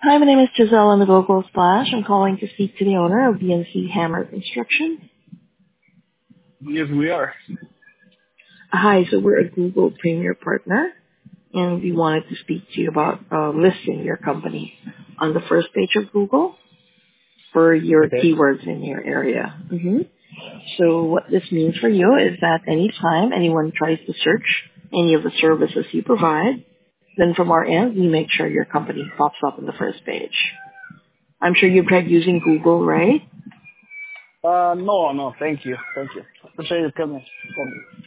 Hi, my name is Giselle on the Google Splash. I'm calling to speak to the owner of BNC Hammer Construction. Yes, we are. Hi, so we're a Google Premier Partner, and we wanted to speak to you about listing your company on the first page of Google for your Okay. keywords in your area. So what this means for you is that anytime anyone tries to search any of the services you provide, then from our end, we make sure your company pops up on the first page. I'm sure you've tried using Google, right? No, no, thank you. Thank you. Appreciate you coming.